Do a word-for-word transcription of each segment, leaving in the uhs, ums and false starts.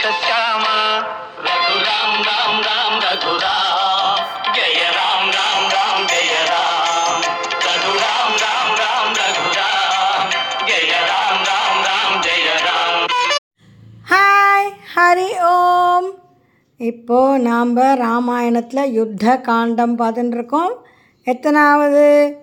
सत्याम रघुराम राम राम रघुराम जय राम राम राम जय राम रघुराम राम राम रघुराम जय राम राम राम जय राम. ஹாய் ஹரி ஓம். இப்போது நாம் ராமாயணத்தில் யுத்த காண்டம் பார்த்துட்டு இருக்கோம். எத்தனாவது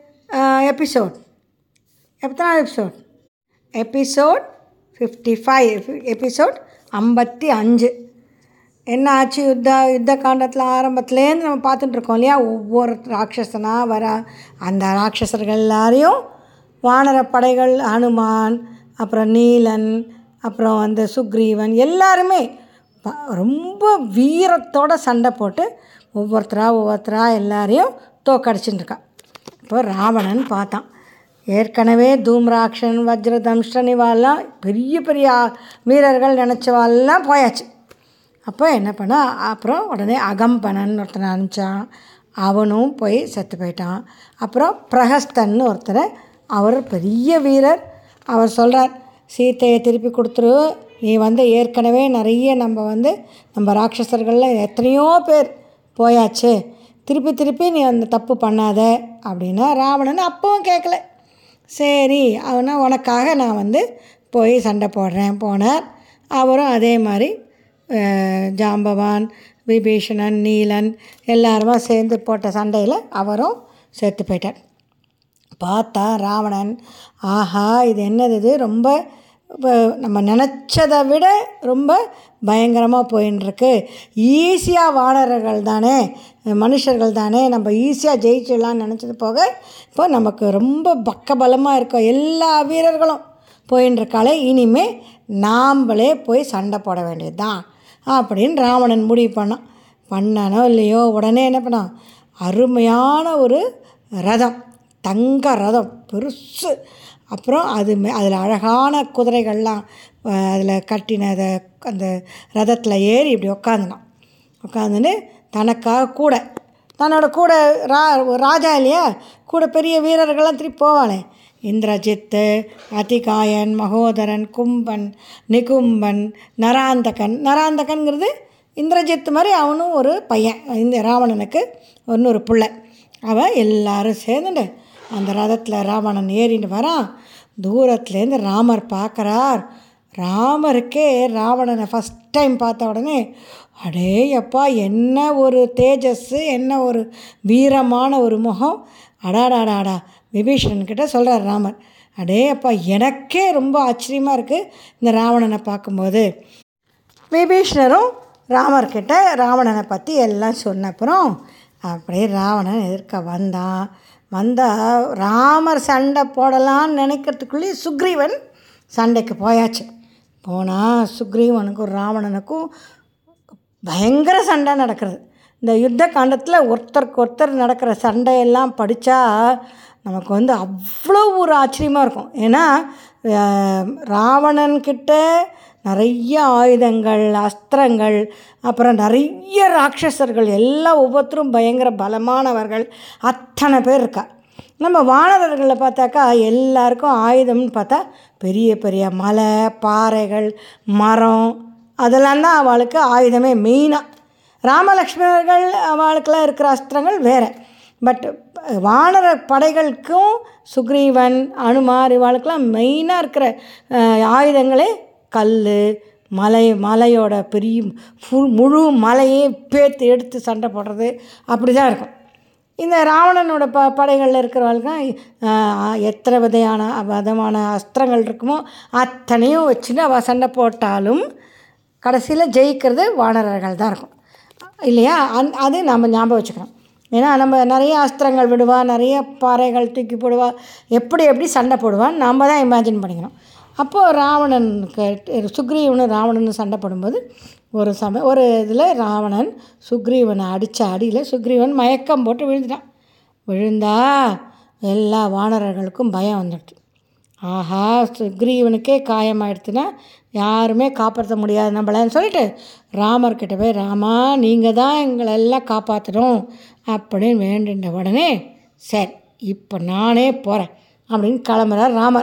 எபிசோட் எத்தனாவது episode episode fifty five episode ஐம்பத்தி அஞ்சு. என்ன ஆச்சு? யுத்த யுத்த காண்டத்தில் ஆரம்பத்துலேருந்து நம்ம பார்த்துட்டுருக்கோம் இல்லையா? ஒவ்வொரு ராட்சசனாக வர அந்த ராட்சசர்கள் எல்லாரையும் வானர படைகள், ஹனுமான், அப்புறம் நீலன், அப்புறம் வந்து சுக்ரீவன் எல்லாருமே ரொம்ப வீரத்தோடு சண்டை போட்டு ஒவ்வொருத்தராக ஒவ்வொருத்தராக எல்லாரையும் தோக்கடிச்சுட்டு இருக்கான். இப்போ ராவணன் பார்த்தான். ஏற்கனவே தூம்ராக்ஷன், வஜ்ரதம்ஷ்டன் இவாள்லாம் பெரிய பெரிய வீரர்கள் நினச்சவாள்லாம் போயாச்சு. அப்போ என்ன பண்ணா, அப்புறம் உடனே அகம்பனன் ஒருத்தனை அனுப்பிச்சான். அவனும் போய் செத்து போயிட்டான். அப்புறம் பிரகஸ்தன்னு ஒருத்தர், அவர் பெரிய வீரர். அவர் சொல்கிறார், சீத்தையை திருப்பி கொடுத்துரு, நீ வந்து ஏற்கனவே நிறைய நம்ம வந்து நம்ம ராட்சசர்களில் எத்தனையோ பேர் போயாச்சு, திருப்பி திருப்பி நீ அந்த தப்பு பண்ணாத அப்படின்னா ராவணன் அப்பவும் கேட்கல. சரி அவனா உனக்காக நான் வந்து போய் சண்டை போடுறேன் போனார். அவரும் அதே மாதிரி ஜாம்பவான், விபீஷணன், நீலன் எல்லாருமா சேர்ந்து போட்ட சண்டையில் அவரும் செத்து போயிட்டார். பார்த்தா ராவணன், ஆஹா இது என்னது, இது ரொம்ப நம்ம நினச்சதை விட ரொம்ப பயங்கரமாக போயின்ட்டுருக்கு. ஈஸியாக வானரர்கள் தானே, மனுஷர்கள் தானே, நம்ம ஈஸியாக ஜெயிச்சிடலான்னு நினச்சது போக இப்போ நமக்கு ரொம்ப பக்கபலமாக இருக்கோம். எல்லா வீரர்களும் போயின்ட்டுருக்காளே, இனிமேல் நாம்ளே போய் சண்டை போட வேண்டியது தான் அப்படின்னு ராவணன் முடிவு பண்ணான். பண்ணானோ இல்லையோ, உடனே என்ன பண்ணான், அருமையான ஒரு ரதம், தங்க ரதம் பெருசு, அப்புறம் அது மே அதில் அழகான குதிரைகள்லாம் அதில் கட்டின அதை அந்த ரதத்தில் ஏறி இப்படி உக்காந்துனான். உட்காந்துன்னு தனக்காக கூட தன்னோட கூட ரா ராஜா இல்லையா, கூட பெரிய வீரர்கள்லாம் திருப்பி போவாளே, இந்திரஜித்து, அதிகாயன், மகோதரன், கும்பன், நிகும்பன், நராந்தகன். நராந்தகன்கிறது இந்திரஜித்து மாதிரி அவனும் ஒரு பையன், இந்த ராவணனுக்கு இன்னொரு பிள்ளை. அவன் எல்லாரும் சேர்ந்துட்டு அந்த ரதத்தில் ராவணன் ஏறிட்டு வரான். தூரத்துலேருந்து ராமர் பார்க்குறார். ராமருக்கே ராவணனை ஃபஸ்ட் டைம் பார்த்த உடனே அடே அப்பா என்ன ஒரு தேஜஸ்ஸு, என்ன ஒரு வீரமான ஒரு முகம், அடாடாடாடா. விபீஷணன்கிட்ட சொல்கிறார் ராமர், அடே அப்பா எனக்கே ரொம்ப ஆச்சரியமாக இருக்குது இந்த ராவணனை பார்க்கும்போது. விபீஷணரும் ராமர்கிட்ட ராவணனை பற்றி எல்லாம் சொன்ன அப்புறம் அப்படியே ராவணன் எதிர்க்க வந்தான். வந்தால் ராமர் சண்டை போடலான்னு நினைக்கிறதுக்குள்ளேயே சுக்ரீவன் சண்டைக்கு போயாச்சு. போனால் சுக்ரீவனுக்கும் ராவணனுக்கும் பயங்கர சண்டை நடக்கிறது. இந்த யுத்த காண்டத்தில் ஒருத்தருக்கு ஒருத்தர் நடக்கிற சண்டையெல்லாம் படித்தா நமக்கு வந்து அவ்வளோ ஒரு ஆச்சரியமாக இருக்கும். ஏன்னா ராவணன்கிட்ட நிறைய ஆயுதங்கள், அஸ்திரங்கள், அப்புறம் நிறைய ராட்சசர்கள், எல்லாம் ஒவ்வொருத்தரும் பயங்கர பலமானவர்கள், அத்தனை பேர் இருக்கா. நம்ம வானரர்களை பார்த்தாக்கா எல்லாருக்கும் ஆயுதம்னு பார்த்தா பெரிய பெரிய மலை, பாறைகள், மரம், அதெல்லாம் தான் அவளுக்கு ஆயுதமே மெயினாக. ராமலக்ஷ்மணர்கள் அவளுக்கெல்லாம் இருக்கிற அஸ்திரங்கள் வேறு. பட் வானர படைகளுக்கும் சுக்ரீவன், அனுமார் இவாளுக்கெல்லாம் மெயினாக இருக்கிற ஆயுதங்களே கல், மலை, மலையோட பெரிய ஃபுல் முழு மலையே பேத்து எடுத்து சண்டை போடுறது அப்படி தான் இருக்கும். இந்த ராவணனோட ப படைகளில் இருக்கிறவளுக்கு எத்தனை விதையான விதமான அஸ்திரங்கள் இருக்குமோ அத்தனையும் வச்சுட்டு அவள் சண்டை போட்டாலும் கடைசியில் ஜெயிக்கிறது வானரர்கள் தான் இருக்கும் இல்லையா? அந் அது நம்ம ஞாபகம் வச்சுக்கணும். ஏன்னா நம்ம நிறைய அஸ்திரங்கள் விடுவா, நிறைய பாறைகள் தூக்கி போடுவா, எப்படி எப்படி சண்டை போடுவான்னு நம்ம தான் இமேஜின் பண்ணிக்கணும். அப்போது ராவணனுக்கு சுக்ரீவனும் ராவணனும் சண்டை போடும்போது ஒரு சமயம் ஒரு இதில் ராவணன் சுக்ரீவனை அடித்த அடியில் சுக்ரீவன் மயக்கம் போட்டு விழுந்துட்டான். விழுந்தா எல்லா வானரர்களுக்கும் பயம் வந்துடுச்சு. ஆஹா சுக்ரீவனுக்கே காயமாயிடுச்சுன்னா யாருமே காப்பாற்ற முடியாது நம்மளன்னு சொல்லிட்டு ராமர்கிட்ட போய், ராமா நீங்கள் தான் எங்களெல்லாம் காப்பாற்றணும் அப்படின்னு வேண்டின்ற உடனே சரி இப்போ நானே போகிறேன் அப்படின்னு கிளம்புறார் ராமர்.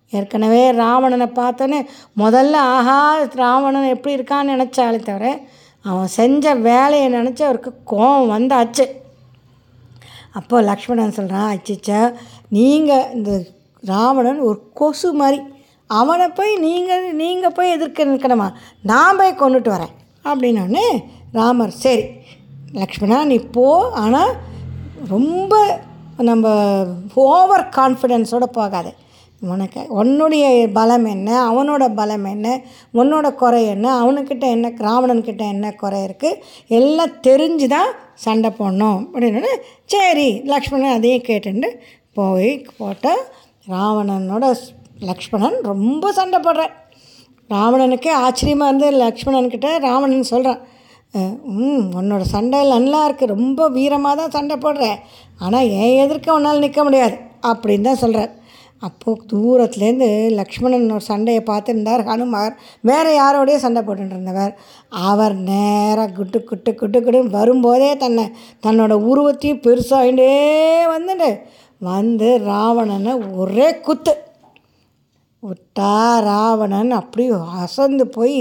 ஏற்கனவே ராவணனை பார்த்தோன்னே முதல்ல ஆஹா ராவணன் எப்படி இருக்கான்னு நினச்சாலே தவிர அவன் செஞ்ச வேலையை நினச்சி அவருக்கு கோபம் வந்தாச்சு. அப்போ லக்ஷ்மணன் சொல்கிறான், அச்சிச்சா நீங்கள் இந்த ராவணன் ஒரு கொசு மாதிரி, அவனை போய் நீங்கள் நீங்கள் போய் எதிர்க்க நிற்கணுமா, நான் போய் கொண்டுட்டு வரேன் அப்படின்னோடனே ராமர் சரி லக்ஷ்மணா நீ போ, ஆனால் ரொம்ப நம்ம ஓவர் கான்ஃபிடென்ஸோடு போகாது. உனக்கு உன்னுடைய பலம் என்ன, அவனோட பலம் என்ன, உன்னோட குறை என்ன, அவனுக்கிட்ட என்ன, ராவணன்கிட்ட என்ன குறை இருக்குது, எல்லாம் தெரிஞ்சு தான் சண்டை போடணும் அப்படின்னு. சரி லக்ஷ்மணன் அதையும் கேட்டுண்டு போய் போட்டால் ராவணனோட லக்ஷ்மணன் ரொம்ப சண்டை போடுறார். ராவணனுக்கே ஆச்சரியமாக இருந்து லக்ஷ்மணன்கிட்ட ராவணன் சொல்கிறான், ம் உன்னோட சண்டை நல்லா இருக்குது, ரொம்ப வீரமாக தான் சண்டை போடுற, ஆனால் என் எதிர்க்க உன்னால் நிற்க முடியாது அப்படின்னு தான் சொல்கிறார். அப்போது தூரத்துலேருந்து லக்ஷ்மணன் ஒரு சண்டையை பார்த்துருந்தார் ஹனுமார், வேறு யாரோடையே சண்டை போட்டுட்டு இருந்தவர். அவர் நேராக குட்டு குட்டு குட்டு குட்டுன்னு வரும்போதே தன்னை தன்னோட உருவத்தையும் பெருசாகிட்டே வந்துட்டு வந்து ராவணனை ஒரே குத்து விட்டா. ராவணன் அப்படி அசந்து போய்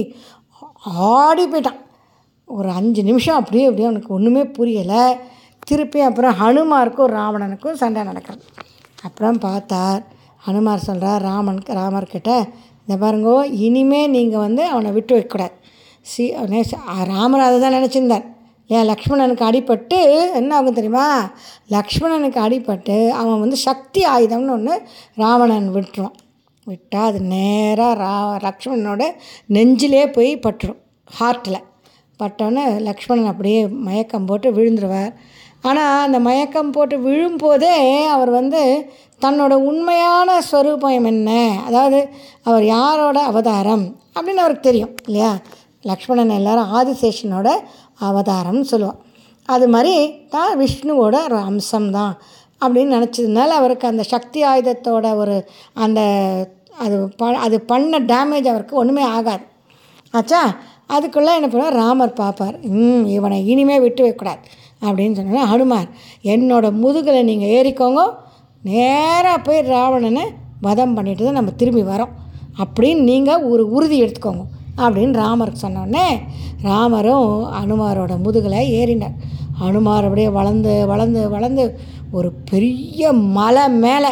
ஆடி போயிட்டான். ஒரு அஞ்சு நிமிஷம் அப்படியே அப்படியே அவனுக்கு ஒன்றுமே புரியலை. திருப்பி அப்புறம் ஹனுமாருக்கும் ராவணனுக்கும் சண்டை நடக்கிறது. அப்புறம் பார்த்தார் ஹனுமார் சொல்கிறார் ராமனுக்கு ராமர்கிட்ட, இந்த பாருங்கோ இனிமேல் நீங்கள் வந்து அவனை விட்டு வைக்கக்கூடாது. சி ராமர் அதை தான் நினச்சிருந்தார். ஏன் லக்ஷ்மணனுக்கு அடிபட்டு என்ன ஆகும் தெரியுமா, லக்ஷ்மணனுக்கு அடிபட்டு அவன் வந்து சக்தி ஆயுதம்னு ஒன்று ராவணன் விட்டுருவான். விட்டால் அது நேராக ரா லக்ஷ்மணனோட நெஞ்சிலே போய் பட்டுரும், ஹார்ட்டில் பட்டோன்னே லக்ஷ்மணன் அப்படியே மயக்கம் போட்டு விழுந்துருவார். ஆனால் அந்த மயக்கம் போட்டு விழும்போதே அவர் வந்து தன்னோட உண்மையான ஸ்வரூபம் என்ன, அதாவது அவர் யாரோட அவதாரம் அப்படின்னு அவருக்கு தெரியும் இல்லையா. லக்ஷ்மணன் எல்லாரும் ஆதிசேஷனோட அவதாரம்னு சொல்லுவாள். அது மாதிரி தான் விஷ்ணுவோட ஒரு அம்சம்தான் அப்படின்னு நினச்சதுனால அவருக்கு அந்த சக்தி ஆயுதத்தோட ஒரு அந்த அது ப அது பண்ண டேமேஜ் அவருக்கு ஒன்றுமே ஆகாது. ஆச்சா, அதுக்குள்ளே என்ன பண்ணுவார் ராமர் பார்ப்பார், ம் இவனை இனிமேல் விட்டு வைக்கக்கூடாது அப்படின்னு சொன்னாங்க. ஹனுமார் என்னோட முதுகில் நீங்கள் ஏறிக்கோங்க, நேராக போய் ராவணனை வதம் பண்ணிட்டு தான் நம்ம திரும்பி வரோம் அப்படின்னு நீங்கள் ஒரு உறுதி எடுத்துக்கோங்க அப்படின்னு ராமருக்கு சொன்னோடனே ராமரும் ஹனுமாரோட முதுகில் ஏறினார். ஹனுமார் அப்படியே வளர்ந்து வளர்ந்து வளர்ந்து ஒரு பெரிய மலை மேலே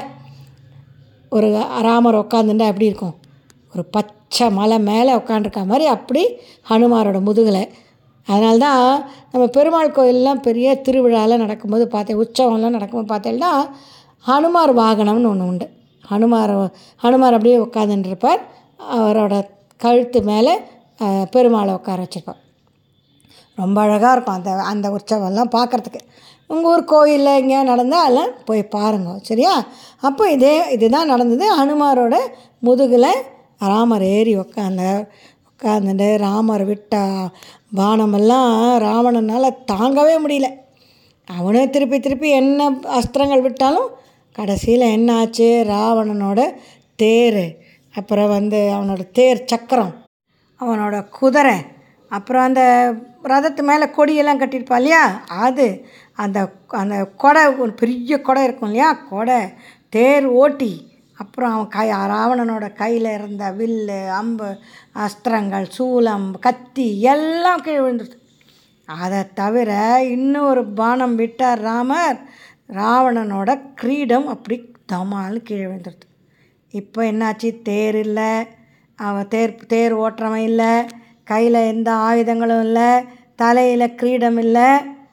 ஒரு ராமர் உட்காந்துட்டா எப்படி இருக்கும், ஒரு பச்சை மலை மேலே உட்காண்டிருக்க மாதிரி அப்படி ஹனுமாரோட முதுகில். அதனால்தான் நம்ம பெருமாள் கோயிலெலாம் பெரிய திருவிழாலாம் நடக்கும்போது பார்த்தேன், உற்சவம்லாம் நடக்கும்போது பார்த்தேன்னா ஹனுமார் வாகனம்னு ஒன்று உண்டு. ஹனுமார் ஹனுமார் அப்படியே உட்காந்துருப்பார், அவரோட கழுத்து மேலே பெருமாளை உட்கார வச்சுருப்பார். ரொம்ப அழகாக இருக்கும் அந்த அந்த உற்சவம்லாம் பார்க்குறதுக்கு. உங்கள் ஊர் கோயிலில் எங்கேயா நடந்தால் அதெல்லாம் போய் பாருங்க சரியா. அப்போ இதே இதுதான் நடந்தது. ஹனுமாரோட முதுகில் ராமர் ஏறி உட்காந்த உட்காந்துட்டு ராமர் விட்டா பானமெல்லாம் ராவணனால் தாங்கவே முடியல. அவனே திருப்பி திருப்பி என்ன அஸ்திரங்கள் விட்டாலும் கடைசியில் என்ன ஆச்சு, ராவணனோட தேர், அப்புறம் வந்து அவனோட தேர் சக்கரம், அவனோட குதிரை, அப்புறம் அந்த ரதத்து மேலே கொடியெல்லாம் கட்டியிருப்பா இல்லையா, அது அந்த அந்த கொடை ஒரு பெரிய கொடை இருக்கும் இல்லையா, கொடை, தேர் ஓட்டி, அப்புறம் அவன் கை ராவணனோட கையில் இருந்த வில்லு, அம்பு, அஸ்திரங்கள், சூலம், கத்தி எல்லாம் கீழே விழுந்துருது. அதை தவிர இன்னும் ஒரு பானம் விட்டார் ராமர், ராவணனோட கிரீடம் அப்படி தமால் கீழே விழுந்துருது. இப்போ என்னாச்சு, தேர் இல்லை, அவன் தேர் தேர் ஓட்டுறவன் இல்லை, கையில் எந்த ஆயுதங்களும் இல்லை, தலையில் கிரீடம் இல்லை,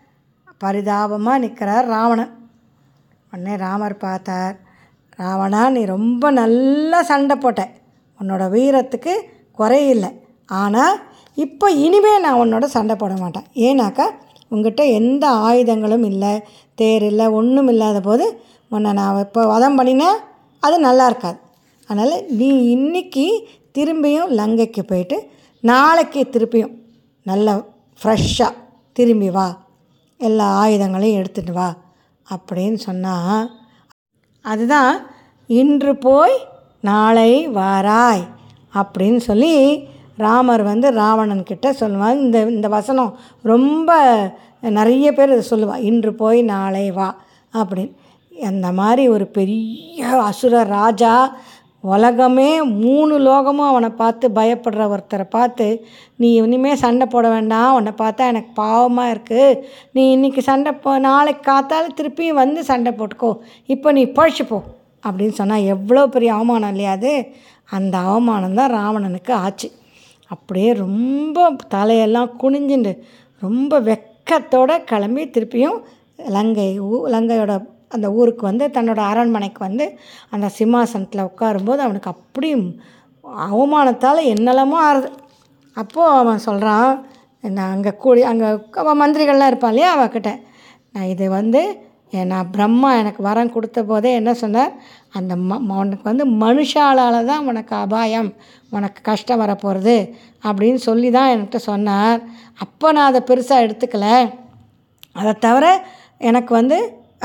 பரிதாபமாக நிற்கிறார் ராவணன். உடனே ராமர் பார்த்தார், ராவணா நீ ரொம்ப நல்லா சண்டை போட்ட, உன்னோட வீரத்துக்கு குறையில்லை, ஆனால் இப்போ இனிமேல் நான் உன்னோட சண்டை போட மாட்டேன். ஏன்னாக்கா உங்ககிட்ட எந்த ஆயுதங்களும் இல்லை, தேர் இல்லை, ஒன்றும் இல்லாத போது உன்னை நான் இப்போ வதம் பண்ணினா அது நல்லா இருக்காது. அதனால் நீ இன்றைக்கி திரும்பியும் லங்கைக்கு போயிட்டு நாளைக்கு திருப்பியும் நல்லா ஃப்ரெஷ்ஷாக திரும்பி வா, எல்லா ஆயுதங்களையும் எடுத்துகிட்டு வா அப்படின்னு சொன்னால், அதுதான் இன்று போய் நாளை வாராய் அப்படின்னு சொல்லி ராமர் வந்து ராவணன்கிட்ட சொல்லுவாங்க. இந்த இந்த வசனம் ரொம்ப நிறைய பேர் இதை சொல்லுவாள், இன்று போய் நாளை வா அப்படின்னு. அந்த மாதிரி ஒரு பெரிய அசுர ராஜா உலகமே மூணு லோகமும் அவனை பார்த்து பயப்படுற ஒருத்தரை பார்த்து நீ இனிமேல் சண்டை போட வேண்டாம், உன்னை பார்த்தா எனக்கு பாவமாக இருக்குது, நீ இன்றைக்கி சண்டை போ நாளைக்கு காத்தாலும் திருப்பியும் வந்து சண்டை போட்டுக்கோ, இப்போ நீ பழிச்சுப்போ அப்படின்னு சொன்னால் எவ்வளோ பெரிய அவமானம் இல்லையா அது? அந்த அவமானம் தான் ராவணனுக்கு ஆச்சு. அப்படியே ரொம்ப தலையெல்லாம் குனிஞ்சுண்டு ரொம்ப வெக்கத்தோடு கிளம்பி திருப்பியும் லங்கை ஊ லங்கையோட அந்த ஊருக்கு வந்து தன்னோட அரண்மனைக்கு வந்து அந்த சிம்மாசனத்தில் உட்காரும்போது அவனுக்கு அப்படி அவமானத்தால் என்னெல்லாமோ ஆறுது. அப்போது அவன் சொல்கிறான், நான் அங்கே கூடி அங்கே அவன் மந்திரிகள்லாம் இருப்பான் இல்லையா, அவகிட்ட நான் இது வந்து நான் பிரம்மா எனக்கு வரம் கொடுத்த போதே என்ன சொன்னார், அந்த ம உனக்கு வந்து மனுஷாலால் தான் உனக்கு அபாயம், உனக்கு கஷ்டம் வரப்போகிறது அப்படின்னு சொல்லி தான் என்கிட்ட சொன்னார். அப்போ நான் அதை பெருசாக எடுத்துக்கலை. அதை தவிர எனக்கு வந்து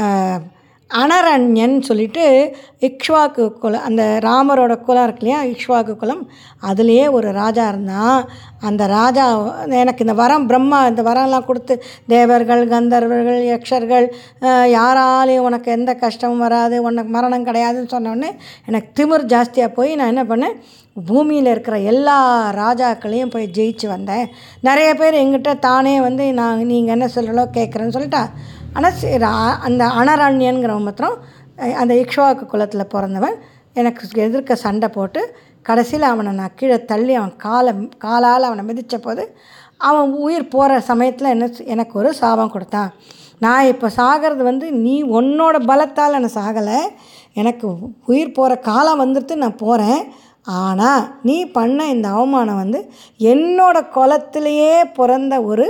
அனரண்யன் சொல்லிட்டு இக்ஷ்வாக்கு குலம், அந்த ராமரோட குலம் இருக்கு இல்லையா, இக்ஷ்வாக்கு குலம், அதுலேயே ஒரு ராஜா இருந்தான். அந்த ராஜா எனக்கு இந்த வரம் பிரம்மா இந்த வரம்லாம் கொடுத்து தேவர்கள் கந்தர்வர்கள் யக்ஷர்கள் யாராலையும் உனக்கு எந்த கஷ்டமும் வராது, உனக்கு மரணம் கிடையாதுன்னு சொன்னோடனே எனக்கு திமிர் ஜாஸ்தியாக போய் நான் என்ன பண்ணேன், பூமியில் இருக்கிற எல்லா ராஜாக்களையும் போய் ஜெயிச்சு வந்தேன். நிறைய பேர் எங்கிட்ட தானே வந்து நான் நீங்கள் என்ன சொல்கிறளோ கேட்குறேன்னு சொல்லிட்டா. ஆனால் அந்த அனரண்யன்கிறவன் மாத்திரம் அந்த இக்ஷ்வாக்கு குலத்தில் பிறந்தவன் எனக்கு எதிர்க்க சண்டை போட்டு கடைசியில் அவனை நான் கீழே தள்ளி அவன் காலை காலால் அவனை மிதித்த போது அவன் உயிர் போகிற சமயத்தில் என்ன எனக்கு ஒரு சாபம் கொடுத்தான். நான் இப்போ சாகிறது வந்து நீ உன்னோட பலத்தால் நான் சாகலை, எனக்கு உயிர் போகிற காலம் வந்துட்டு நான் போகிறேன். ஆனால் நீ பண்ண இந்த அவமானம் வந்து என்னோட குலத்திலேயே பிறந்த ஒரு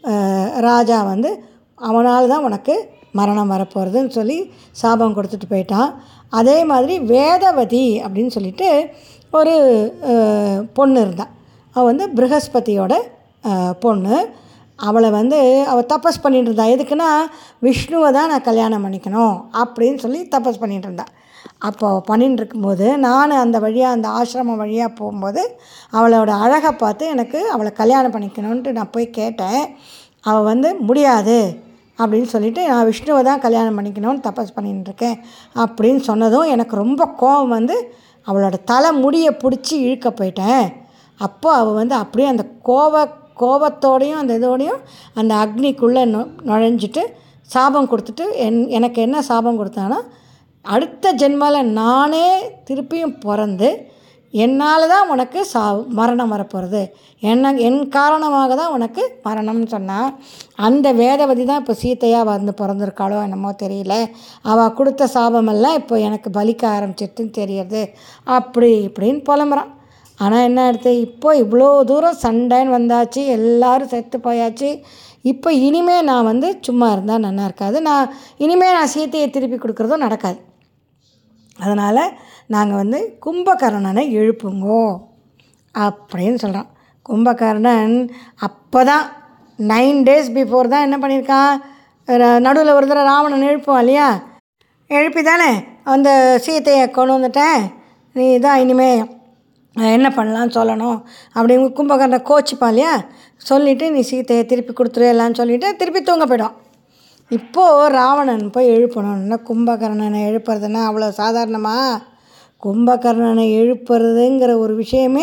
ராஜா வந்து அவனால் தான் உனக்கு மரணம் வரப்போகிறதுன்னு சொல்லி சாபம் கொடுத்துட்டு போயிட்டான். அதே மாதிரி வேதவதி அப்படின்னு சொல்லிட்டு ஒரு பொண்ணு இருந்தாள். அவள் வந்து ப்ரஹஸ்பதியோட பொண்ணு. அவளை வந்து அவள் தபஸ் பண்ணிகிட்டு இருந்தாள். எதுக்குன்னா விஷ்ணுவை தான் நான் கல்யாணம் பண்ணிக்கணும் அப்படின்னு சொல்லி தபஸ் பண்ணிகிட்டு இருந்தாள். அப்போ பண்ணின்னு இருக்கும்போது நான் அந்த வழியாக அந்த ஆசிரமம் வழியாக போகும்போது அவளோட அழகை பார்த்து எனக்கு அவளை கல்யாணம் பண்ணிக்கணுன்ட்டு நான் போய் கேட்டேன். அவள் வந்து முடியாது அப்படின்னு சொல்லிவிட்டு நான் விஷ்ணுவை தான் கல்யாணம் பண்ணிக்கணும்னு தபஸ் பண்ணிட்டுருக்கேன் அப்படின்னு சொன்னதும் எனக்கு ரொம்ப கோபம் வந்து அவளோட தலை முடியை பிடிச்சி இழுக்க போயிட்டேன். அப்போது அவள் வந்து அப்படியே அந்த கோப கோபத்தோடையும் அந்த இதோடையும் அந்த அக்னிக்குள்ளே நொ நுழைஞ்சிட்டு சாபம் கொடுத்துட்டு என் எனக்கு என்ன சாபம் கொடுத்தான்னா, அடுத்த ஜென்மாவில் நானே திருப்பியும் பிறந்து என்னால் தான் உனக்கு சா மரணம் வரப்போகிறது, என்ன என் காரணமாக தான் உனக்கு மரணம்னு சொன்னால். அந்த வேதவதி தான் இப்போ சீத்தையாக வந்து பிறந்திருக்காளோ என்னமோ தெரியல. அவள் கொடுத்த சாபமெல்லாம் இப்போ எனக்கு பலிக்க ஆரம்பிச்சிட்டுன்னு தெரியறது அப்படி இப்படின்னு புலம்புறான். ஆனால் என்ன எடுத்து இப்போ இவ்வளோ தூரம் சண்டைன்னு வந்தாச்சு, எல்லோரும் செத்து போயாச்சு. இப்போ இனிமேல் நான் வந்து சும்மா இருந்தால் நல்லா இருக்காது, நான் இனிமேல் நான் சீத்தையை திருப்பி கொடுக்குறதும் நடக்காது. அதனால் நாங்கள் வந்து கும்பகர்ணனை எழுப்புங்கோ அப்படின்னு சொல்கிறோம். கும்பகர்ணன் அப்போ தான் நைன் டேஸ் பிஃபோர் தான் என்ன பண்ணியிருக்கான், நடுவில் ஒரு தடவை ராவணன் எழுப்புவான் இல்லையா, எழுப்பி தானே அந்த சீத்தையை கொண்டு வந்துட்டேன், நீ தான் இனிமேல் என்ன பண்ணலான்னு சொல்லணும் அப்படிங்க கும்பகர்ணன் கோச்சிப்பான் இல்லையா, சொல்லிவிட்டு நீ சீத்தையை திருப்பி கொடுத்துரு எல்லான்னு சொல்லிவிட்டு திருப்பி தூங்க போய்டும். இப்போது ராவணன் போய் எழுப்பணும்னா கும்பகர்ணனை எழுப்புறதுன்னா அவ்வளோ சாதாரணமாக? கும்பகர்ணனை எழுப்புறதுங்கிற ஒரு விஷயமே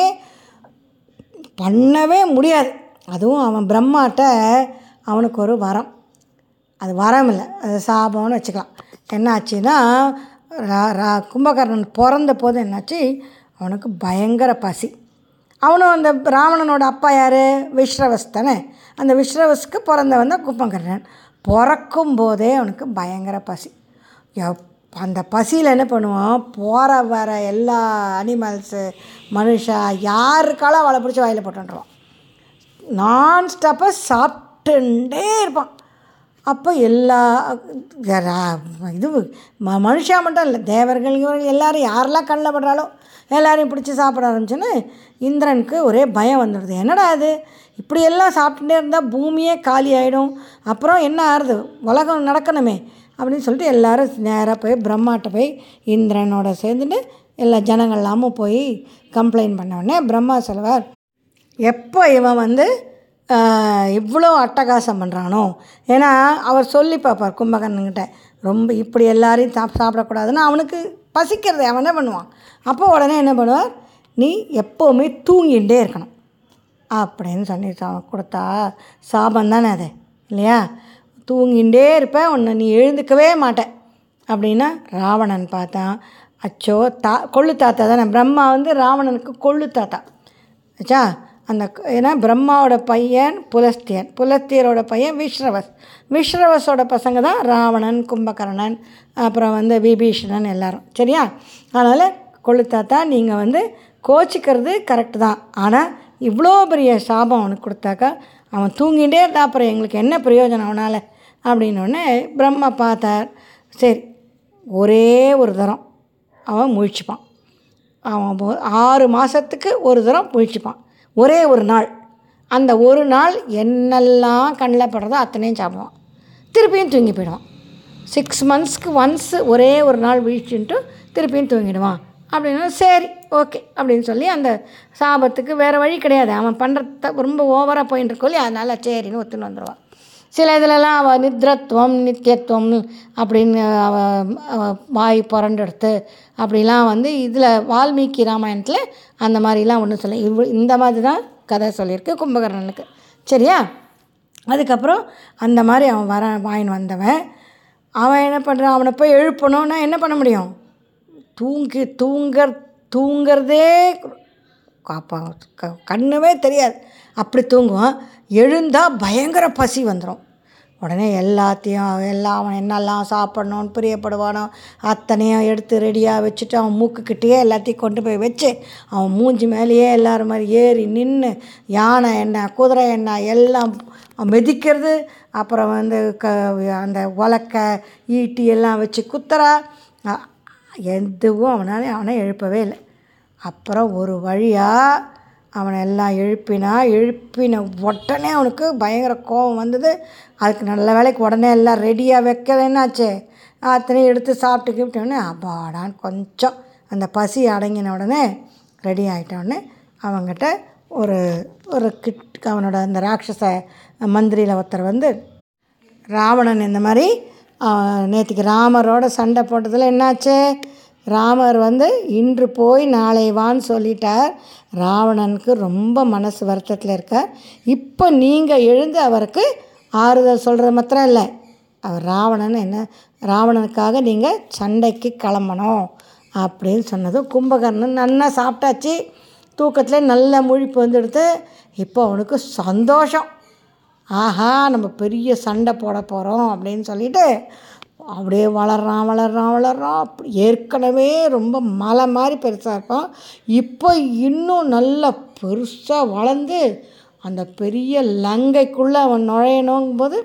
பண்ணவே முடியாது. அதுவும் அவன் பிரம்மாட்ட அவனுக்கு ஒரு வரம், அது வரம் இல்லை, அது சாபம்னு வச்சுக்கலாம். என்ன ஆச்சுன்னா ரா ரா கும்பகர்ணன் பிறந்த போது என்னாச்சு, அவனுக்கு பயங்கர பசி. அவனும் அந்த ராவணனோட அப்பா யார், விஸ்ரவஸ் தானே. அந்த விஸ்ரவஸ்க்கு பிறந்தவன் தான் கும்பகர்ணன். பிறக்கும் போதே அவனுக்கு பயங்கர பசி. எப் அந்த பசியில் என்ன பண்ணுவான், போகிற வர எல்லா அனிமல்ஸு மனுஷா யாருக்காலும் அவளை பிடிச்சி வாயில் போட்டுருவான். நான் ஸ்டாப்பாக சாப்பிட்டுட்டே இருப்பான். அப்போ எல்லா இது ம மனுஷா மட்டும் இல்லை, தேவர்கள் இவர்கள் எல்லோரும் யாரெல்லாம் கண்ணில் படுறாலோ எல்லோரையும் பிடிச்சி சாப்பிட ஆரம்பிச்சுன்னு இந்திரனுக்கு ஒரே பயம் வந்துடுது. என்னடா அது இப்படியெல்லாம் சாப்பிட்டுட்டே இருந்தால் பூமியே காலி ஆகிடும், அப்புறம் என்ன ஆறுது, உலகம் நடக்கணுமே அப்படின்னு சொல்லிட்டு எல்லோரும் நேராக போய் பிரம்மாட்ட போய் இந்திரனோட சேர்ந்துட்டு எல்லா ஜனங்கள்லாமும் போய் கம்ப்ளைண்ட் பண்ண உடனே பிரம்மா சொல்வார், எப்போ இவன் வந்து இவ்வளோ அட்டகாசம் பண்ணுறானோ, ஏன்னா அவர் சொல்லி பார்ப்பார் கும்பகர்ணன்கிட்ட, ரொம்ப இப்படி எல்லாரையும் சாப் சாப்பிடக்கூடாதுன்னு அவனுக்கு பசிக்கிறது அவன் என்ன பண்ணுவான்? அப்போ உடனே என்ன பண்ணுவார், நீ எப்போவுமே தூங்கிகிட்டே இருக்கணும் அப்படின்னு சொல்லி கொடுத்தா சாபம் தானே அது இல்லையா? தூங்கிகிட்டே இருப்பேன், உன்னை நீ எழுந்துக்கவே மாட்டேன் அப்படின்னா ராவணன் பார்த்தான். அச்சோ, தா கொள்ளு தாத்தா தானே பிரம்மா வந்து ராவணனுக்கு கொள்ளு தாத்தா ஆச்சா. அந்த ஏன்னா பிரம்மாவோட பையன் புலஸ்தியன், புலஸ்தியரோட பையன் விஸ்ரவஸ், விஸ்ரவஸோட பசங்க தான் ராவணன், கும்பகர்ணன், அப்புறம் வந்து விபீஷணன் எல்லாரும். சரியா? அதனால் கொள்ளு தாத்தா நீங்கள் வந்து கோச்சிக்கிறது கரெக்டு தான், ஆனால் இவ்வளோ பெரிய சாபம் அவனுக்கு கொடுத்தாக்கா அவன் தூங்கிகிட்டே இருந்தா அப்புறம் எங்களுக்கு என்ன பிரயோஜனம் அவனால் அப்படின்னோடனே பிரம்மா பார்த்தார். சரி, ஒரே ஒரு தரம் அவன் முழிச்சுப்பான். அவன் ஆறு மாதத்துக்கு ஒரு தரம் முழிச்சுப்பான், ஒரே ஒரு நாள். அந்த ஒரு நாள் என்னெல்லாம் கண்ணில் படுறதோ அத்தனையும் சாப்பிடுவான், திருப்பியும் தூங்கி போயிடுவான். சிக்ஸ் மந்த்ஸ்க்கு ஒன்ஸ் ஒரே ஒரு நாள் விழிச்சுட்டு திருப்பியும் தூங்கிடுவான் அப்படின்னா சரி ஓகே அப்படின்னு சொல்லி அந்த சாபத்துக்கு வேறு வழி கிடையாது. அவன் பண்ணுறத ரொம்ப ஓவராக போயின்னு இருக்கோல்லி, அதனால் சரின்னு ஒத்துன்னு வந்துடுவான். சில இதிலலாம் அவள் நித்ரத்துவம் நித்தியத்துவம் அப்படின்னு அவள் வாய் புரண்டெடுத்து அப்படிலாம் வந்து இதில் வால்மீகி ராமாயணத்தில் அந்த மாதிரிலாம் ஒன்றும் சொல்ல, இவ் இந்த மாதிரி தான் கதை சொல்லியிருக்கு கும்பகர்ணனுக்கு. சரியா? அதுக்கப்புறம் அந்த மாதிரி அவன் வர வாயின் வந்தவன் அவன் என்ன பண்ணுறான், அவனை போய் எழுப்பணுன்னா என்ன பண்ண முடியும்? தூங்கி தூங்க தூங்கிறதே காப்பா க கண்ணுமே தெரியாது, அப்படி தூங்குவான். எழுந்தால் பயங்கர பசி வந்துடும். உடனே எல்லாத்தையும் எல்லாம் அவன் என்னெல்லாம் சாப்பிட்ணுன்னு பிரியப்படுவானோ அத்தனையும் எடுத்து ரெடியாக வச்சுட்டு அவன் மூக்குக்கிட்டேயே எல்லாத்தையும் கொண்டு போய் வச்சு அவன் மூஞ்சி மேலேயே எல்லோரும் மாதிரி ஏறி நின்று யானை எண்ணெய் குதிரை எண்ணெய் எல்லாம் மிதிக்கிறது, அப்புறம் வந்து க அந்த உலக்கை ஈட்டி எல்லாம் வச்சு குத்துறா. எதுவும் அவனால் அவனை எழுப்பவே இல்லை. அப்புறம் ஒரு வழியாக அவனை எல்லாம் எழுப்பினா, எழுப்பின உடனே அவனுக்கு பயங்கர கோபம் வந்தது. அதுக்கு நல்ல வேலைக்கு உடனே எல்லாம் ரெடியாக வைக்க என்னாச்சு, அத்தனையும் எடுத்து சாப்பிட்டுக்கிட்டோடனே அப்பாடான்னு கொஞ்சம் அந்த பசி அடங்கின உடனே ரெடி ஆகிட்டோடனே அவங்ககிட்ட ஒரு ஒரு கிட் அவனோட அந்த ராட்சச மந்திரியில் ஒருத்தர் வந்து ராவணன் இந்த மாதிரி நேற்றுக்கு ராமரோட சண்டை போட்டதில் என்னாச்சு, ராமர் வந்து இன்று போய் நாளை வான்னு சொல்லிட்டார். ராவணனுக்கு ரொம்ப மனசு வருத்தத்தில் இருக்கார். இப்போ நீங்கள் எழுந்து அவருக்கு ஆறுதல் சொல்கிறது மாத்திரம் இல்லை, அவர் ராவணன் என்ன ராவணனுக்காக நீங்கள் சண்டைக்கு கிளம்பணும் அப்படின்னு சொன்னதும் கும்பகர்ணன் நல்லா சாப்பிட்டாச்சு, தூக்கத்தில் நல்ல முழிப்பு வந்துடுது. இப்போ அவனுக்கு சந்தோஷம், ஆஹா நம்ம பெரிய சண்டை போட போகிறோம் அப்படின்னு சொல்லிட்டு அப்படியே வளர்றான் வளர்றான் வளர்றான் அப்படி ஏற்கனவே ரொம்ப மலை மாதிரி பெருசாக இருப்பான், இப்போ இன்னும் நல்லா பெருசாக வளர்ந்து அந்த பெரிய லங்கைக்குள்ளே அவன் நுழையணுங்கும்போது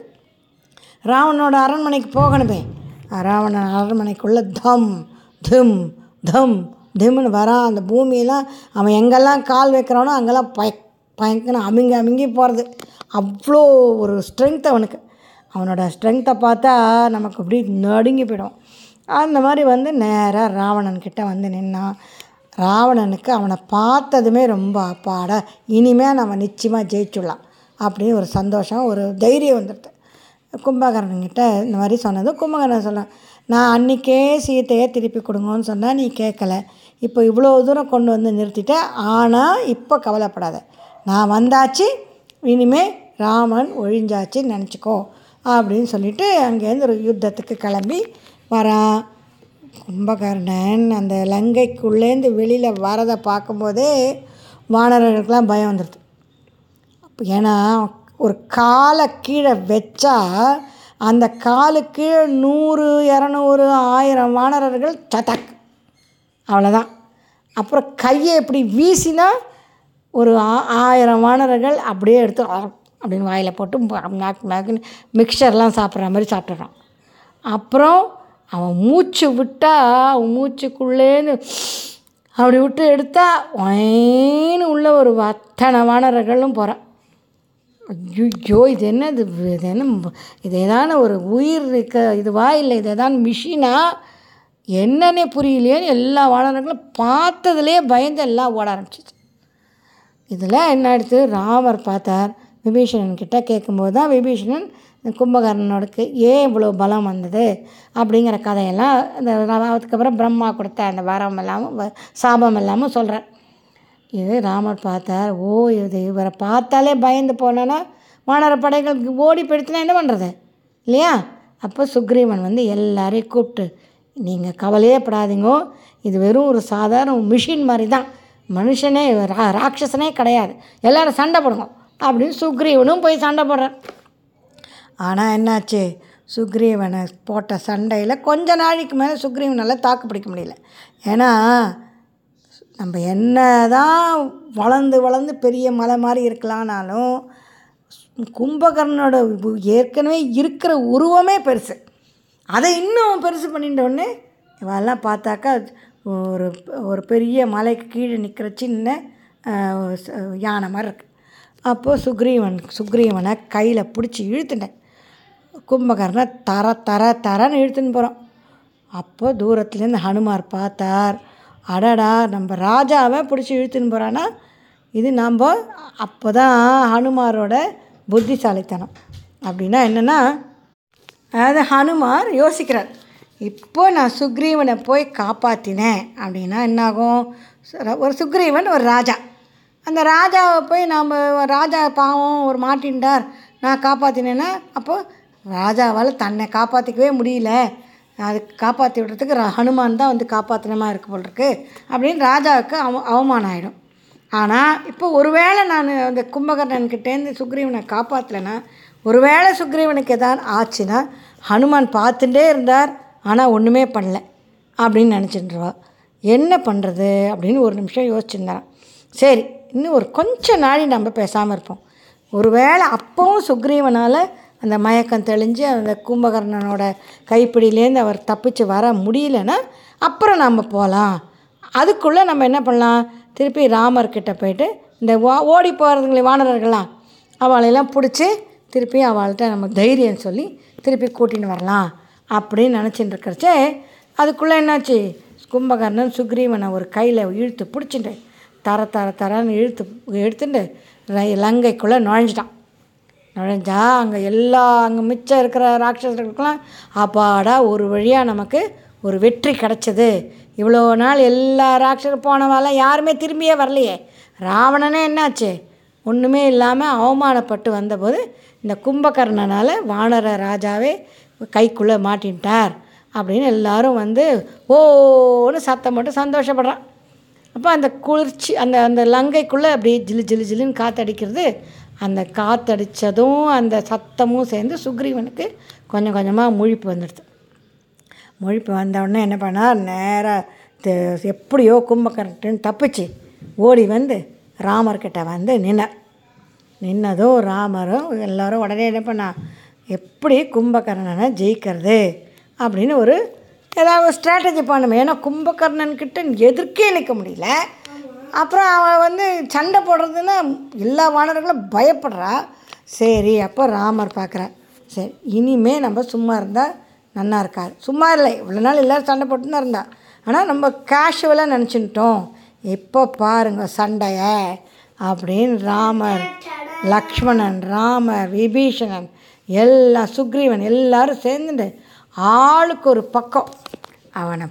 ராவணனோட அரண்மனைக்கு போகணுமே. ராவணன் அரண்மனைக்குள்ளே தம் திம் தம் திம்னு வரான். அந்த பூமியெல்லாம் அவன் எங்கெல்லாம் கால் வைக்கிறானோ அங்கெல்லாம் பய பயங்கர அமுங்கி அமுங்கி போகிறது. அவ்வளோ ஒரு ஸ்ட்ரென்த் அவனுக்கு. அவனோட ஸ்ட்ரென்த்தை பார்த்தா நமக்கு அப்படி நடுங்கி போயிடும். அந்த மாதிரி வந்து நேராக ராவணன்கிட்ட வந்து நின்னான். ராவணனுக்கு அவனை பார்த்ததுமே ரொம்ப அப்பாடா இனிமேல் நம்ம நிச்சயமாக ஜெயிச்சுடலாம் அப்படின்னு ஒரு சந்தோஷம், ஒரு தைரியம் வந்துடுது. கும்பகர்ணன்கிட்ட இந்த மாதிரி சொன்னது கும்பகர்ணன் சொன்னான், நான் அன்றைக்கே சீத்தையை திருப்பி கொடுங்கன்னு சொன்னால் நீ கேட்கல, இப்போ இவ்வளோ தூரம் கொண்டு வந்து நிறுத்திட்டேன், ஆனால் இப்போ கவலைப்படாத, நான் வந்தாச்சு, இனிமேல் ராமன் ஒழிஞ்சாச்சின்னு நினச்சிக்கோ அப்படின்னு சொல்லிவிட்டு அங்கேருந்து ஒரு யுத்தத்துக்கு கிளம்பி வரான். கும்பகர்ணன் அந்த லங்கைக்குள்ளேருந்து வெளியில் வரதை பார்க்கும்போதே வானரர்களுக்கெல்லாம் பயம் வந்துடுது. ஏன்னா ஒரு காலை கீழே வச்சா அந்த காலுக்கு நூறு இரநூறு ஆயிரம் வானரர்கள் சதக் அவ்வளோதான். அப்புறம் கையை இப்படி வீசினா ஒரு ஆயிரம் வானரர்கள் அப்படியே எடுத்து அப்படின்னு வாயில் போட்டு மேக் மேக்குன்னு மிக்சர்லாம் சாப்பிட்ற மாதிரி சாப்பிட்றான். அப்புறம் அவன் மூச்சு விட்டால் அவன் மூச்சுக்குள்ளேன்னு அப்படி விட்டு எடுத்தால் ஒயின்னு உள்ள ஒரு அத்தனை வானரர்களும் போகிறான். ஐயோ இது என்ன இது இது என்ன இது ஏதான ஒரு உயிர் இருக்க இதுவா இல்லை இது ஏதான மிஷினா என்னன்னே புரியலையேன்னு எல்லா வானரங்களும் பார்த்ததுலேயே பயந்து எல்லாம் ஓட ஆரம்பிச்சிச்சு. இதில் என்ன ஆகிடுச்சு, ராமர் பார்த்தார், விபீஷணன் கிட்ட கேட்கும்போது தான் விபீஷணன் கும்பகர்ணனோடக்கு ஏன் இவ்வளோ பலம் வந்தது அப்படிங்கிற கதையெல்லாம் இந்த அதுக்கப்புறம் பிரம்மா கொடுத்த அந்த வரம் எல்லாமும் சாபம் எல்லாமும் சொல்கிறார். இது ராமர் பார்த்தார். ஓ இது இவரை பார்த்தாலே பயந்து போனோன்னா வானர படைகளுக்கு ஓடி போயிடுச்சுன்னா என்ன பண்ணுறது இல்லையா? அப்போ சுக்ரீவன் வந்து எல்லாரையும் கூப்பிட்டு, நீங்கள் கவலையே படாதீங்கோ, இது வெறும் ஒரு சாதாரண மிஷின் மாதிரி தான், மனுஷனே ரா ராட்சசனே கிடையாது, எல்லோரும் சண்டை போடுங்க அப்படின்னு சுக்ரீவனும் போய் சண்டை போடுறார். ஆனால் என்னாச்சு, சுக்ரீவனை போட்ட சண்டையில் கொஞ்ச நாளைக்கு மேலே சுக்ரீவனால் தாக்கு பிடிக்க முடியல. ஏன்னா நம்ம என்ன தான் வளர்ந்து வளர்ந்து பெரிய மலை மாதிரி இருக்கலான்னாலும் கும்பகர்ணனோட ஏற்கனவே இருக்கிற உருவமே பெருசு, அதை இன்னும் பெருசு பண்ணிட்டோடனே இவெல்லாம் பார்த்தாக்கா ஒரு ஒரு பெரிய மலைக்கு கீழே நிற்கிற சின்ன யானை மாதிரி இருக்குது. அப்போது சுக்ரீவன் சுக்ரீவனை கையில் பிடிச்சி இழுத்துட்டேன். கும்பகர்ணனை தர தர தரன்னு இழுத்துன்னு போகிறோம். அப்போது தூரத்துலேருந்து ஹனுமார் பார்த்தார். அடடா, நம்ம ராஜாவை பிடிச்சி இழுத்துன்னு போகிறான்னா இது நம்ம அப்போ தான் ஹனுமாரோட புத்திசாலித்தனம். அப்படின்னா என்னென்னா, அதாவது ஹனுமார் யோசிக்கிறார், இப்போ நான் சுக்ரீவனை போய் காப்பாற்றினேன் அப்படின்னா என்னாகும், ஒரு சுக்ரீவன் ஒரு ராஜா, அந்த ராஜாவை போய் நாம் ராஜா பாவம் ஒரு மாட்டின்றார் நான் காப்பாற்றினேன்னா அப்போது ராஜாவால் தன்னை காப்பாற்றிக்கவே முடியல, அது காப்பாற்றி விடுறதுக்கு ஹனுமான் தான் வந்து காப்பாற்றினமா இருக்க போல் இருக்கு அப்படின்னு ராஜாவுக்கு அவ அவமானம் ஆகிடும். ஆனால் இப்போ ஒருவேளை நான் அந்த கும்பகர்ணன்கிட்டேருந்து சுக்ரீவனை காப்பாற்றலைன்னா, ஒருவேளை சுக்ரீவனுக்கு எதாவது ஆச்சுன்னா ஹனுமான் பார்த்துட்டே இருந்தார் ஆனால் ஒன்றுமே பண்ணல அப்படின்னு நினச்சிட்டுருவா. என்ன பண்ணுறது அப்படின்னு ஒரு நிமிஷம் யோசிச்சுருந்தான். சரி, இன்னும் ஒரு கொஞ்சம் நாளை நம்ம பேசாமல் இருப்போம். ஒருவேளை அப்போவும் சுக்ரீவனால் அந்த மயக்கம் தெளிஞ்சு அந்த கும்பகர்ணனோட கைப்பிடியிலேருந்து அவர் தப்பிச்சு வர முடியலன்னா அப்புறம் நம்ம போகலாம். அதுக்குள்ளே நம்ம என்ன பண்ணலாம், திருப்பி ராமர்கிட்ட போயிட்டு இந்த ஓ ஓடி போகிறதுங்களே வானரர்கள்லாம் அவளையெல்லாம் பிடிச்சி திருப்பி அவள்கிட்ட நம்ம தைரியம் சொல்லி திருப்பி கூட்டின்னு வரலாம் அப்படின்னு நினச்சிட்டு இருக்கிறச்சே அதுக்குள்ளே என்னாச்சு, கும்பகர்ணன் சுக்ரீவனை ஒரு கையில் இழுத்து பிடிச்சிட்டு தர தர தரன்னு இழுத்து எடுத்துட்டு லங்கைக்குள்ளே நுழைஞ்சிட்டான். நுழைஞ்சா அங்கே எல்லா அங்கே மிச்சம் இருக்கிற ராட்சசர்களுக்கெல்லாம் அப்பாடா ஒரு வழியாக நமக்கு ஒரு வெற்றி கிடச்சிது, இவ்வளோ நாள் எல்லா ராட்சசர் போனவாலாம் யாருமே திரும்பியே வரலையே, ராவணனே என்னாச்சு ஒன்றுமே இல்லாமல் அவமானப்பட்டு வந்தபோது இந்த கும்பகர்ணனால் வானர ராஜாவே கைக்குள்ளே மாட்டின்ட்டார் அப்படின்னு எல்லாரும் வந்து ஓன்னு சத்தம் போட்டு சந்தோஷப்படுறான். அப்போ அந்த குளிர்ச்சி அந்த அந்த லங்கைக்குள்ளே அப்படியே ஜிலு ஜிலு ஜிலுன்னு காற்றடிக்கிறது, அந்த காற்றடித்ததும் அந்த சத்தமும் சேர்ந்து சுக்ரீவனுக்கு கொஞ்சம் கொஞ்சமாக முழிப்பு வந்துடுது. முழிப்பு வந்தவுடனே என்ன பண்ணார், நேராக எப்படியோ கும்பகர்ணன் தப்பிச்சு ஓடி வந்து ராமர்கிட்ட வந்து நின்னார். நின்னதும் ராமரும் எல்லோரும் உடனே என்ன பண்ணா, எப்படி கும்பகர்ணனை ஜெயிக்கிறது அப்படின்னு ஒரு ஏதாவது ஒரு ஸ்ட்ராட்டஜி பண்ணுமே. ஏன்னா கும்பகர்ணன்கிட்ட எதிர்க்கே நிற்க முடியல, அப்புறம் அவன் வந்து சண்டை போடுறதுன்னா எல்லா வானர்களும் பயப்படுறா. சரி, அப்போ ராமர் பார்க்குறார், சரி இனிமே நம்ம சும்மா இருந்தால் நல்லா இருக்காது. சும்மா இல்லை, இவ்வளோ நாள் எல்லோரும் சண்டை போட்டுன்னு தான் இருந்தா, ஆனால் நம்ம கேஷுவலாக நினச்சிட்டோம், இப்போ பாருங்க சண்டையை அப்படின்னு ராமர் லக்ஷ்மணன் ராமர் விபீஷணன் எல்லாம் சுக்ரீவன் எல்லோரும் சேர்ந்துட்டு ஆளுக்கு ஒரு பக்கம் அவனை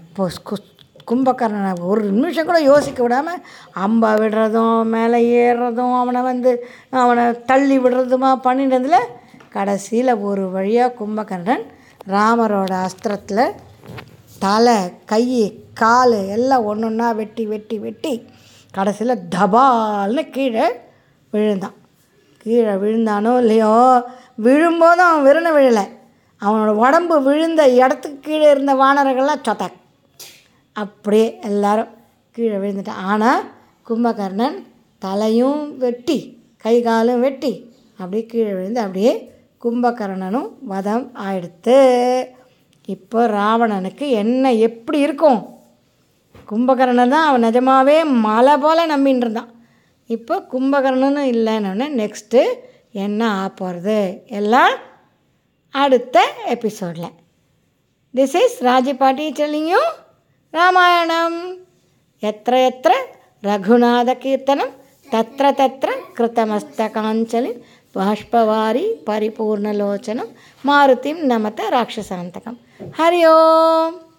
கும்பகர்ணனை ஒரு நிமிஷம் கூட யோசிக்க விடாமல் அம்பா விடுறதும் மேலே ஏறுறதும் அவனை வந்து அவனை தள்ளி விடுறதுமா பண்ணிட்டதில் கடைசியில் ஒரு வழியாக கும்பகர்ணன் ராமரோட அஸ்திரத்தில் தலை கை கால் எல்லாம் ஒன்று ஒன்றா வெட்டி வெட்டி வெட்டி கடைசியில் தபால்னு கீழே விழுந்தான். கீழே விழுந்தானோ இல்லையோ, விழும்போதும் அவன் விருணை விழலை, அவனோட உடம்பு விழுந்த இடத்துக்கு கீழே இருந்த வானரங்கள்லாம் சொத்தாக் அப்படியே எல்லாரும் கீழே விழுந்துட்டான். ஆனால் கும்பகர்ணன் தலையும் வெட்டி கை காலும் வெட்டி அப்படியே கீழே விழுந்து அப்படியே கும்பகர்ணனும் வதம் ஆயிடுத்து. இப்போ ராவணனுக்கு என்ன எப்படி இருக்கும், கும்பகர்ணன் தான் அவன் நிஜமாகவே மலை போல் நம்பின்னு இருந்தான். இப்போ கும்பகர்ணனும் இல்லைன்னு நெக்ஸ்ட்டு என்ன ஆப்போகிறது எல்லாம் அடுத்த எபிசோடில். This is Rajapatti telling you Ramayanam. எத்திர எத்திர ரகுநாத கீர்த்தனம் தத்திர தத்திர கிருத்தமஸ்தகாஞ்சலி బాష్పవారి పరిపూర్ణలోచనం మారుతిం నమత రాక్షసాంతకం. హరి ఓం.